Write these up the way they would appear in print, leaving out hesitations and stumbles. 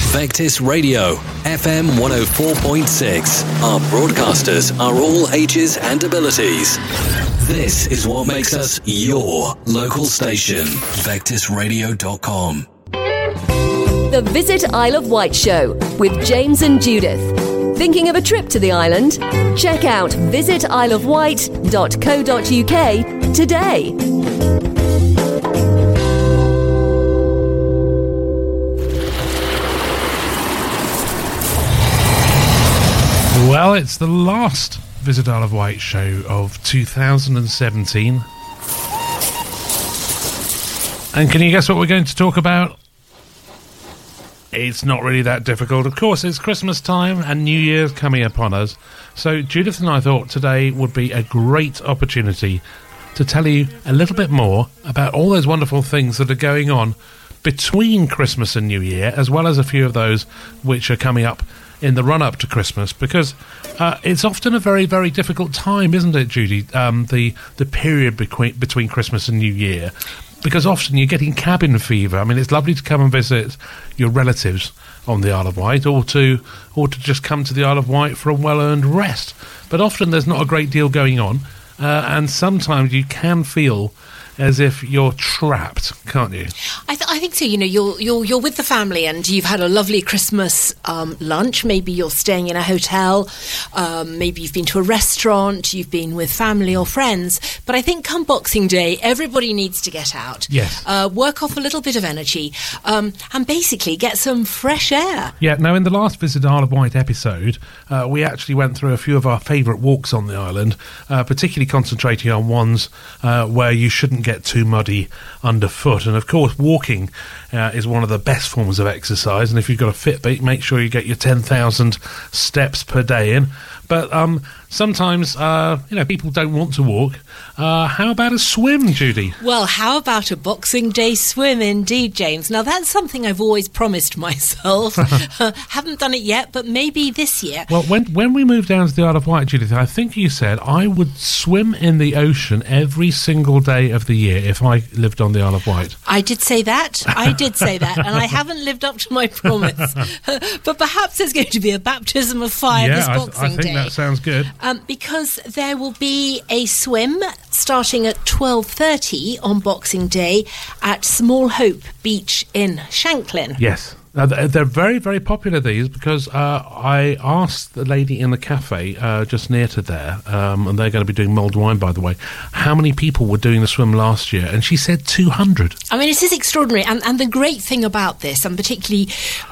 Vectis Radio, FM 104.6. Our broadcasters are all ages and abilities. This is what makes us your local station. VectisRadio.com. The Visit Isle of Wight Show with James and Judith. Thinking of a trip to the island? Check out visitisleofwight.co.uk today. Well, it's the last Visit Isle of Wight show of 2017. And can you guess what we're going to talk about? It's not really that difficult. Of course, it's Christmas time and New Year's coming upon us. So Judith and I thought today would be a great opportunity to tell you a little bit more about all those wonderful things that are going on between Christmas and New Year, as well as a few of those which are coming up in the run-up to Christmas, because it's often a very, very difficult time, isn't it, Judy? The period between Christmas and New Year, because often you're getting cabin fever. I mean, it's lovely to come and visit your relatives on the Isle of Wight, or to just come to the Isle of Wight for a well-earned rest. But often there's not a great deal going on, and sometimes you can feel as if you're trapped, can't you? I think so. You know, you're with the family and you've had a lovely Christmas lunch. Maybe you're staying in a hotel. Maybe you've been to a restaurant. You've been with family or friends. But I think come Boxing Day, everybody needs to get out. Yes. Work off a little bit of energy and basically get some fresh air. Yeah. Now, in the last Visit Isle of Wight episode, we actually went through a few of our favourite walks on the island, particularly concentrating on ones where you shouldn't get too muddy underfoot. And of course, walking is one of the best forms of exercise, and if you've got a Fitbit, make sure you get your 10,000 steps per day in. But sometimes people don't want to walk. How about a swim, Judy? Well, how about a Boxing Day swim indeed, James? Now, that's something I've always promised myself. Haven't done it yet, but maybe this year. Well, when we moved down to the Isle of Wight, Judith, I think you said I would swim in the ocean every single day of the year if I lived on the Isle of Wight. I did say that. And I haven't lived up to my promise. But perhaps there's going to be a baptism of fire this Boxing Day. That sounds good. Because there will be a swim starting at 12:30 on Boxing Day at Small Hope Beach in Shanklin. Yes. They're very, very popular, these, because I asked the lady in the cafe just near to there, and they're going to be doing mulled wine, by the way, how many people were doing the swim last year, and she said 200. I mean, it is extraordinary, and the great thing about this, and particularly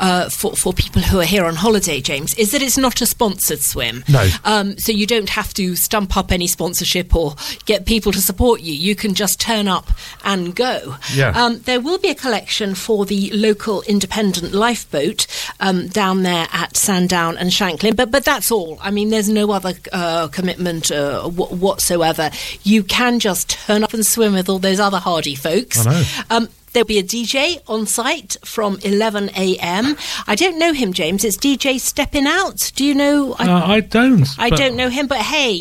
for people who are here on holiday, James, is that it's not a sponsored swim. No. So you don't have to stump up any sponsorship or get people to support you. You can just turn up and go. Yeah. There will be a collection for the local independent lifeboat down there at Sandown and Shanklin, but that's all. I mean, there's no other commitment whatsoever. You can just turn up and swim with all those other hardy folks. I know. There'll be a DJ on site from 11 a.m. I don't know him, James. It's DJ Stepping Out. Do you know? I don't. I don't know him, but hey,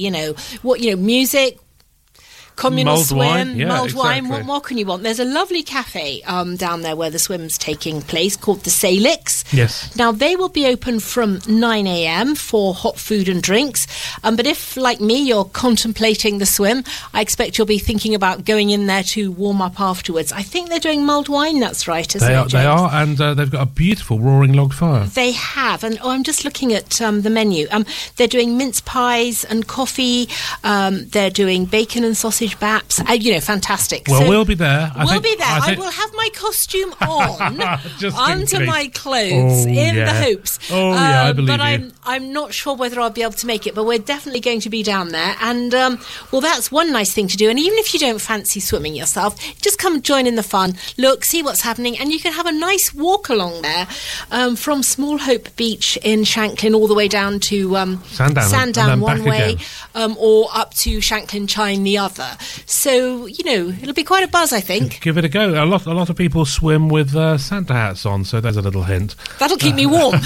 music, communal mulled swim, wine. mulled wine. Exactly. What more can you want? There's a lovely cafe down there where the swim's taking place called the Salix. Yes. Now, they will be open from 9 a.m. for hot food and drinks. But if, like me, you're contemplating the swim, I expect you'll be thinking about going in there to warm up afterwards. I think they're doing mulled wine, that's right, isn't it, James? They are, and they've got a beautiful roaring log fire. They have, and I'm just looking at the menu. They're doing mince pies and coffee. They're doing bacon and sausage baps. Fantastic. Well, so we'll be there. I will have my costume on Just under in my case. clothes in the hopes. Oh, yeah, I believe but you. I'm not sure whether I'll be able to make it, but we're definitely going to be down there. And, that's one nice thing to do. And even if you don't fancy swimming yourself, just come join in the fun, look, see what's happening, and you can have a nice walk along there from Small Hope Beach in Shanklin all the way down to Sandown one way, or up to Shanklin Chine the other. So, it'll be quite a buzz, I think. Give it a go. A lot of people swim with Santa hats on, so there's a little hint. That'll keep me warm.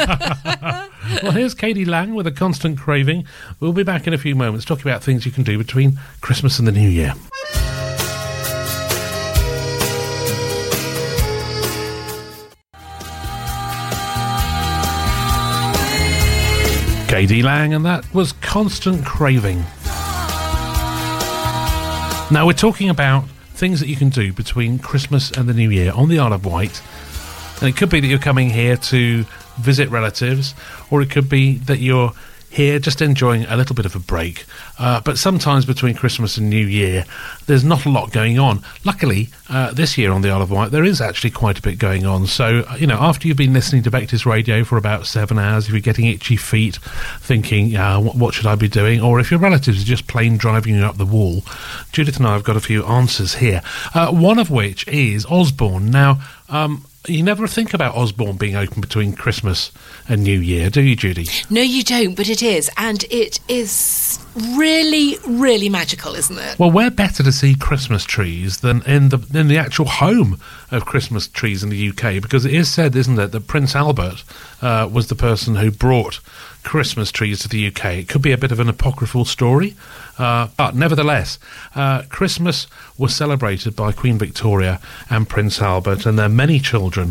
Well, here's Katie Lang with A Constant Craving. We'll be back in a few moments talking about things you can do between Christmas and the New Year. J.D. Lang, and that was Constant Craving. Now, we're talking about things that you can do between Christmas and the New Year on the Isle of Wight. And it could be that you're coming here to visit relatives, or it could be that you're here just enjoying a little bit of a break. But sometimes between Christmas and New Year, there's not a lot going on. Luckily, this year on the Isle of Wight, there is actually quite a bit going on. So, after you've been listening to Vectis Radio for about 7 hours, if you're getting itchy feet, thinking, what should I be doing? Or if your relatives are just plain driving you up the wall, Judith and I have got a few answers here. One of which is Osborne. Now, you never think about Osborne being open between Christmas and New Year, do you, Judy? No, you don't, but it is. And it is really, really magical, isn't it? Well, where better to see Christmas trees than in the actual home of Christmas trees in the UK? Because it is said, isn't it, that Prince Albert was the person who brought Christmas trees to the UK. It could be a bit of an apocryphal story, but nevertheless, Christmas was celebrated by Queen Victoria and Prince Albert and their many children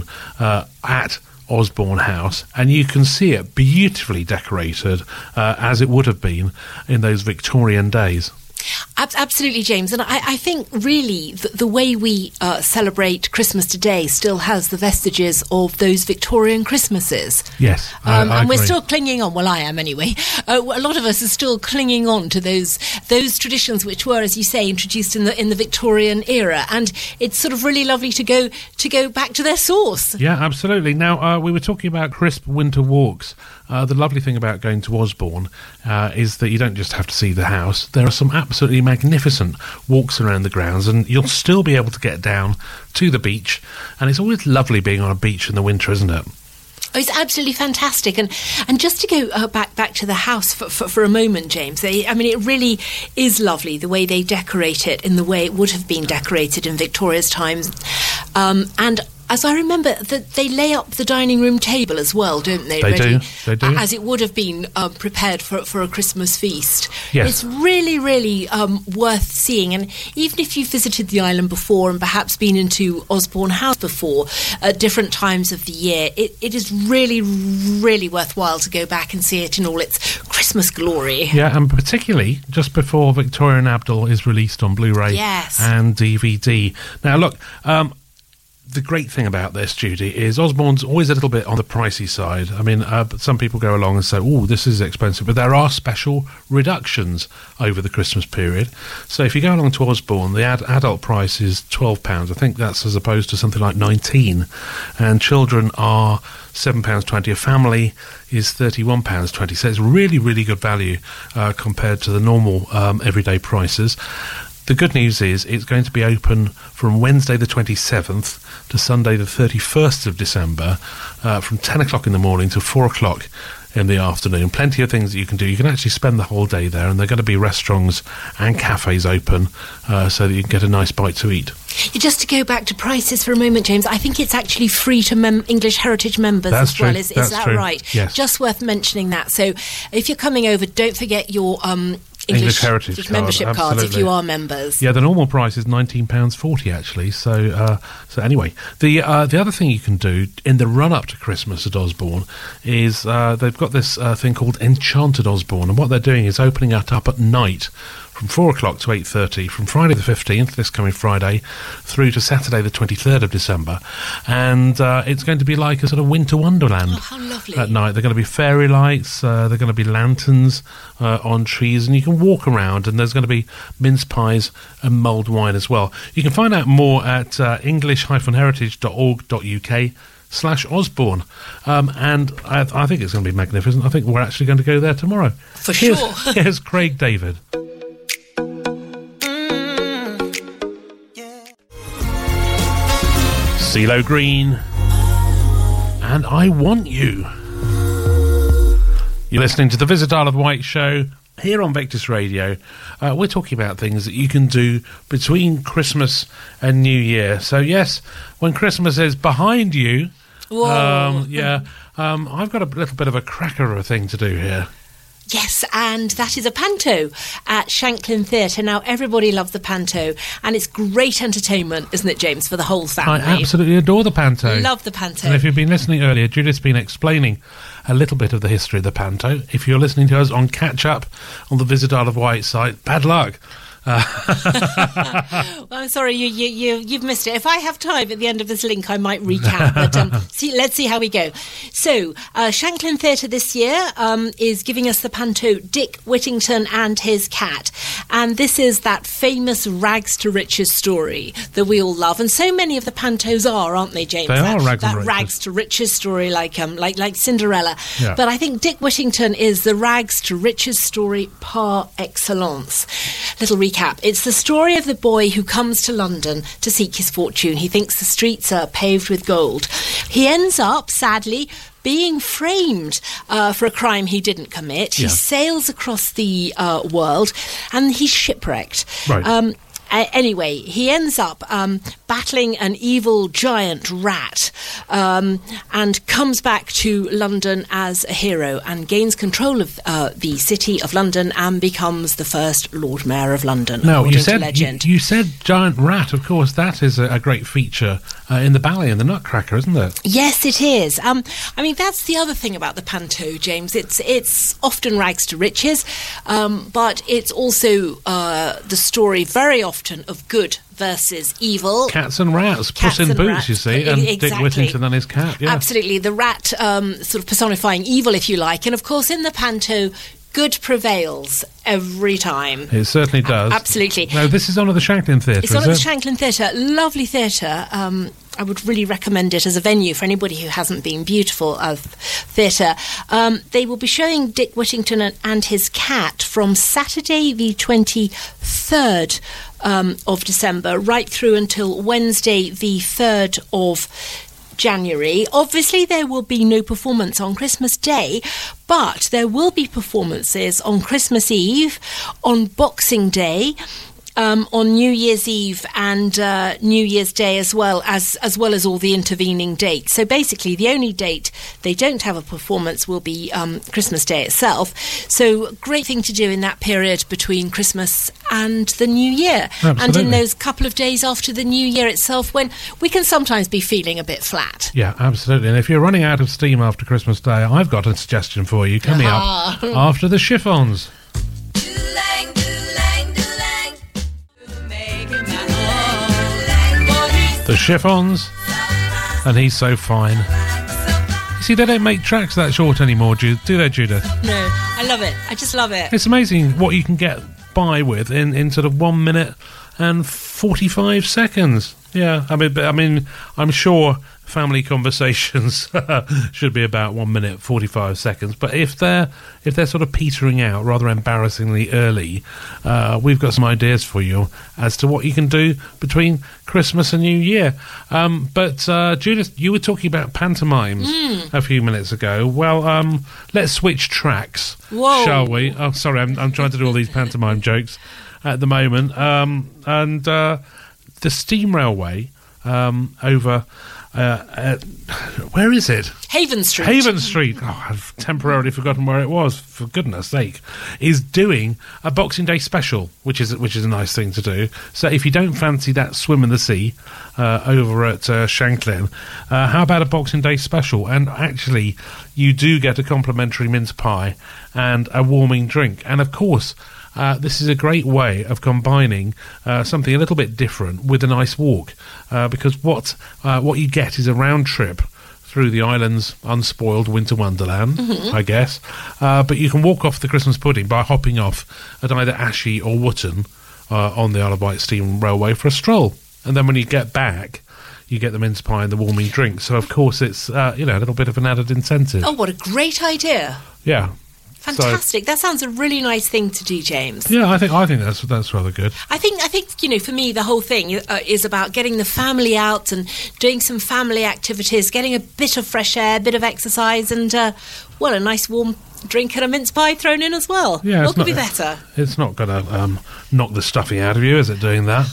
at Osborne House, and you can see it beautifully decorated as it would have been in those Victorian days. Absolutely, James. And I think really the way we celebrate Christmas today still has the vestiges of those Victorian Christmases. Yes, I and agree. We're still clinging on. Well, I am anyway. A lot of us are still clinging on to those traditions which were, as you say, introduced in the Victorian era. And it's sort of really lovely to go back to their source. Yeah, absolutely. Now, we were talking about crisp winter walks. The lovely thing about going to Osborne is that you don't just have to see the house. There are some absolutely magnificent walks around the grounds, and you'll still be able to get down to the beach. And it's always lovely being on a beach in the winter, isn't it? Oh, it's absolutely fantastic. And just to go back to the house for a moment, James, it really is lovely the way they decorate it in the way it would have been decorated in Victoria's times. And as I remember, that they lay up the dining room table as well, don't they? They do. As it would have been prepared for a Christmas feast. Yes. It's really, really worth seeing. And even if you've visited the island before and perhaps been into Osborne House before at different times of the year, it is really, really worthwhile to go back and see it in all its Christmas glory. Yeah, and particularly just before Victoria and Abdul is released on Blu-ray and DVD. Now, look, the great thing about this, Judy, is Osborne's always a little bit on the pricey side. I mean, some people go along and say, oh, this is expensive, but there are special reductions over the Christmas period. So if you go along to Osborne, the adult price is £12. I think that's as opposed to something like £19. And children are £7.20. A family is £31.20. So it's really, really good value compared to the normal everyday prices. The good news is it's going to be open from Wednesday the 27th to Sunday the 31st of December from 10 o'clock in the morning to 4 o'clock in the afternoon. Plenty of things that you can do. You can actually spend the whole day there, and there are going to be restaurants and cafes open so that you can get a nice bite to eat. Just to go back to prices for a moment, James, I think it's actually free to English Heritage members That's as well. true. Is That's that true. right? Yes. Just worth mentioning that. So if you're coming over, don't forget your English Heritage membership card, cards if absolutely. you are members. Yeah, the normal price is £19.40 actually. So anyway, the other thing you can do in the run up to Christmas at Osborne is they've got this thing called Enchanted Osborne, and what they're doing is opening it up at night from 4 o'clock to 8:30 from Friday the 15th, this coming Friday, through to Saturday the 23rd of December. And it's going to be like a sort of winter wonderland. Oh, how lovely. At night. There are going to be fairy lights, there are going to be lanterns on trees, and you can walk around, and there's going to be mince pies and mulled wine as well. You can find out more at english-heritage.org.uk/Osborne. And I think it's going to be magnificent. I think we're actually going to go there tomorrow. For sure. Here's Craig David. CeeLo Green and I Want You. You're listening to the Visit Isle of Wight show here on Vectis Radio. We're talking about things that you can do between Christmas and New Year. So yes, when Christmas is behind you, Whoa. I've got a little bit of a cracker of a thing to do here. Yes, and that is a panto at Shanklin Theatre. Now, everybody loves the panto, and it's great entertainment, isn't it, James, for the whole family? I absolutely adore the panto. Love the panto. And if you've been listening earlier, Judith's been explaining a little bit of the history of the panto. If you're listening to us on Catch Up on the Visit Isle of Wight site, bad luck. Well, I'm sorry, you've missed it. If I have time at the end of this link, I might recap. But let's see how we go. So, Shanklin Theatre this year is giving us the panto Dick Whittington and His Cat. And this is that famous rags to riches story that we all love. And so many of the pantos are, aren't they, James? They are rags to riches story, like Cinderella. Yeah. But I think Dick Whittington is the rags to riches story par excellence. Little recap. It's the story of the boy who comes to London to seek his fortune. He thinks the streets are paved with gold. He ends up, sadly, being framed for a crime he didn't commit. Yeah. He sails across the world and he's shipwrecked. Right. Anyway, he ends up battling an evil giant rat and comes back to London as a hero and gains control of the city of London and becomes the first Lord Mayor of London. No, you said legend. you said giant rat. Of course, that is a great feature in the ballet and the Nutcracker, isn't it? Yes, it is. I mean, that's the other thing about the panto, James. It's often rags to riches, but it's also the story very often of good versus evil. Cats and rats, Puss in Boots, you see, and exactly. Dick Whittington and his cat. Yeah. Absolutely, the rat sort of personifying evil, if you like, and of course in the panto, good prevails every time. It certainly does. Absolutely. No, this is on at the Shanklin Theatre, It's on at the Shanklin Theatre. Lovely theatre. I would really recommend it as a venue for anybody who hasn't been. Beautiful theatre. They will be showing Dick Whittington and His Cat from Saturday the 23rd of December right through until Wednesday the 3rd of January. Obviously, there will be no performance on Christmas Day, but there will be performances on Christmas Eve, on Boxing Day, on New Year's Eve and New Year's Day as well as all the intervening dates. So basically, the only date they don't have a performance will be Christmas Day itself. So great thing to do in that period between Christmas and the New Year. Absolutely. And in those couple of days after the New Year itself, when we can sometimes be feeling a bit flat. Yeah, absolutely. And if you're running out of steam after Christmas Day, I've got a suggestion for you coming up after the Chiffons. The Chiffons, and He's So Fine. You see, they don't make tracks that short anymore, do they, Judith? No, I love it. I just love it. It's amazing what you can get by with in sort of 1 minute and 45 seconds. Yeah, I mean, I'm sure family conversations should be about 1 minute 45 seconds. But if they're sort of petering out rather embarrassingly early, we've got some ideas for you as to what you can do between Christmas and New Year. But Judith, you were talking about pantomimes a few minutes ago. Well, let's switch tracks, shall we? Oh, sorry, I'm trying to do all these pantomime jokes at the moment. And the steam railway over... where is it? Haven Street. Haven Street. Oh, I've temporarily forgotten where it was. For goodness' sake, is doing a Boxing Day special, which is a nice thing to do. So if you don't fancy that swim in the sea over at Shanklin, how about a Boxing Day special? And actually, you do get a complimentary mince pie and a warming drink, and of course. This is a great way of combining something a little bit different with a nice walk, because what you get is a round trip through the island's unspoiled winter wonderland, I guess. But you can walk off the Christmas pudding by hopping off at either Ashy or Wootton on the Isle of Wight Steam Railway for a stroll. And then when you get back, you get the mince pie and the warming drink. So, of course, it's a little bit of an added incentive. Oh, what a great idea. Yeah. Fantastic! That sounds a really nice thing to do, James. Yeah, I think that's rather good. I think for me the whole thing is about getting the family out and doing some family activities, getting a bit of fresh air, a bit of exercise, and a nice warm drink and a mince pie thrown in as well. Yeah, what could be better? It's not going to knock the stuffing out of you, is it? Doing that.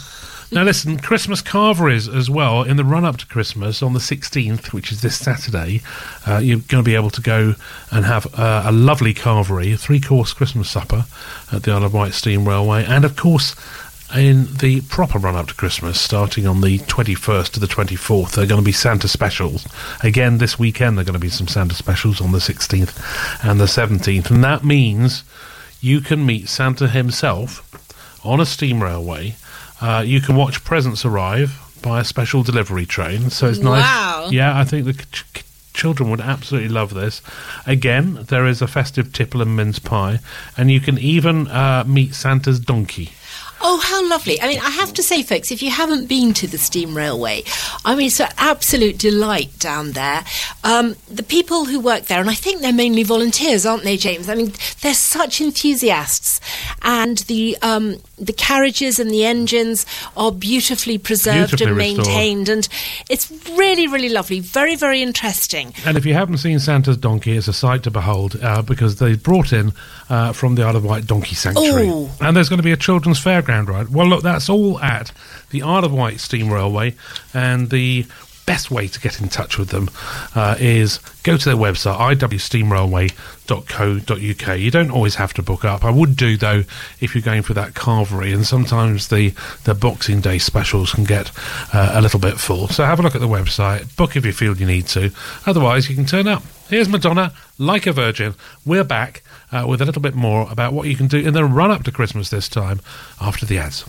Now listen, Christmas carveries as well in the run-up to Christmas on the 16th, which is this Saturday. You're going to be able to go and have a lovely carvery, a 3-course Christmas supper at the Isle of Wight Steam Railway, and of course in the proper run-up to Christmas, starting on the 21st to the 24th, there are going to be Santa specials. Again, this weekend there are going to be some Santa specials on the 16th and the 17th, and that means you can meet Santa himself on a steam railway. You can watch presents arrive by a special delivery train, so it's nice. Wow. Yeah, I think the children would absolutely love this. Again, there is a festive tipple and mince pie, and you can even meet Santa's donkey. Oh, how lovely. I mean, I have to say, folks, if you haven't been to the steam railway, I mean, it's an absolute delight down there. The people who work there, and I think they're mainly volunteers, aren't they, James? I mean, they're such enthusiasts. And the carriages and the engines are beautifully preserved and maintained. And it's really, really lovely. Very, very interesting. And if you haven't seen Santa's donkey, it's a sight to behold because they brought in from the Isle of Wight Donkey Sanctuary. Ooh. And there's going to be a children's fairground ride. Well, look, that's all at the Isle of Wight Steam Railway, and the best way to get in touch with them is go to their website, iwsteamrailway.co.uk. You don't always have to book up. I would do, though, if you're going for that carvery, and sometimes the Boxing Day specials can get a little bit full. So have a look at the website, book if you feel you need to. Otherwise, you can turn up. Here's Madonna, Like a Virgin. We're back with a little bit more about what you can do in the run-up to Christmas this time after the ads.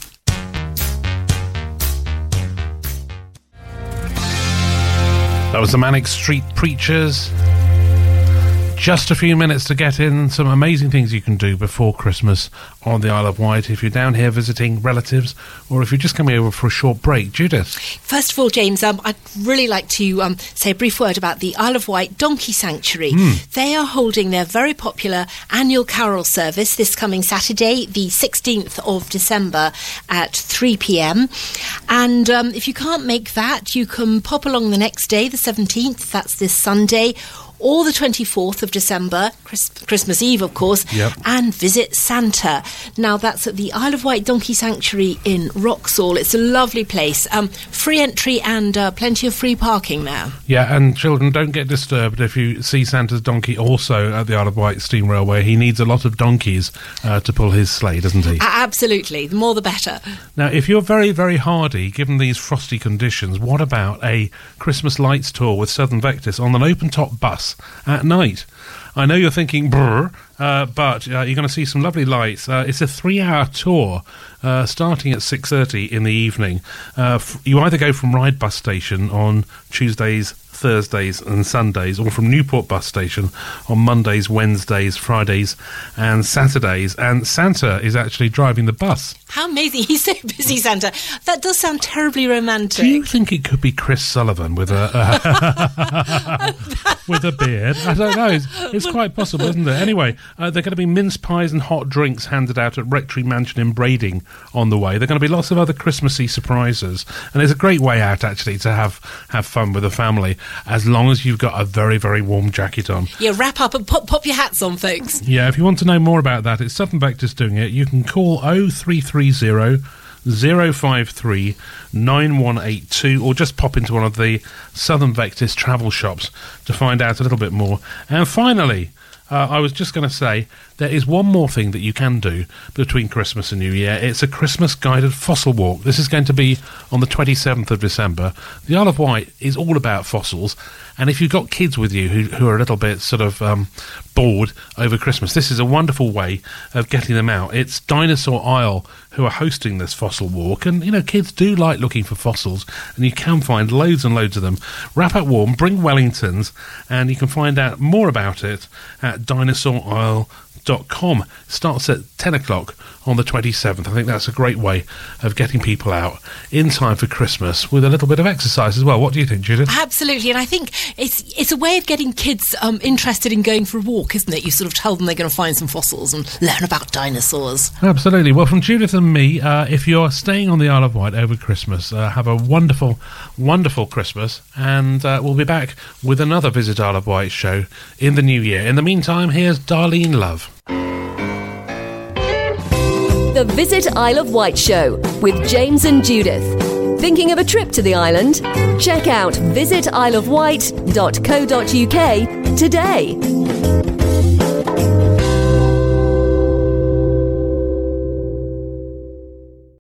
That was the Manic Street Preachers. Just a few minutes to get in some amazing things you can do before Christmas on the Isle of Wight if you're down here visiting relatives or if you're just coming over for a short break. Judith? First of all, James, I'd really like to say a brief word about the Isle of Wight Donkey Sanctuary. They are holding their very popular annual carol service this coming Saturday, the 16th of December at 3 p.m. And if you can't make that, you can pop along the next day, the 17th, that's this Sunday, or the 24th of December, Christmas Eve, of course, and visit Santa. Now, that's at the Isle of Wight Donkey Sanctuary in Wroxall. It's a lovely place. Free entry and plenty of free parking there. Yeah, and children, don't get disturbed if you see Santa's donkey also at the Isle of Wight Steam Railway. He needs a lot of donkeys to pull his sleigh, doesn't he? Absolutely. The more the better. Now, if you're very, very hardy, given these frosty conditions, what about a Christmas lights tour with Southern Vectis on an open-top bus at night? I know you're thinking, but you're going to see some lovely lights. It's a 3-hour tour starting at 6:30 in the evening. You either go from Ryde bus station on Tuesdays, Thursdays and Sundays, or from Newport bus station on Mondays, Wednesdays, Fridays and Saturdays. And Santa is actually driving the bus. How amazing. He's so busy, Santa. That does sound terribly romantic. Do you think it could be Chris Sullivan with a with a beard? I don't know. It's quite possible, isn't it? Anyway, there are going to be mince pies and hot drinks handed out at Rectory Mansion in Brading on the way. There are going to be lots of other Christmassy surprises. And it's a great way out, actually, to have fun with the family, as long as you've got a very, very warm jacket on. Yeah, wrap up and pop your hats on, folks. Yeah, if you want to know more about that, it's Southern Vectis doing it. You can call 0330 053 9182 or just pop into one of the Southern Vectis travel shops to find out a little bit more. And finally, I was just going to say, there is one more thing that you can do between Christmas and New Year. It's a Christmas guided fossil walk. This is going to be on the 27th of December. The Isle of Wight is all about fossils, and if you've got kids with you who are a little bit sort of bored over Christmas, this is a wonderful way of getting them out. It's Dinosaur Isle who are hosting this fossil walk, and you know, kids do like looking for fossils, and you can find loads and loads of them. Wrap up warm, bring Wellingtons, and you can find out more about it at dinosaurisle.com. Starts at 10 o'clock on the 27th. I think that's a great way of getting people out in time for Christmas with a little bit of exercise as well. What do you think, Judith? Absolutely, and I think it's a way of getting kids interested in going for a walk, isn't it? You sort of tell them they're going to find some fossils and learn about dinosaurs. Absolutely. Well, from Judith and me, if you're staying on the Isle of Wight over Christmas, have a wonderful, wonderful Christmas, and we'll be back with another Visit Isle of Wight show in the new year. In the meantime, here's Darlene Love. The The Visit Isle of Wight Show with James and Judith. Thinking of a trip to the island? Check out visitisleofwight.co.uk today.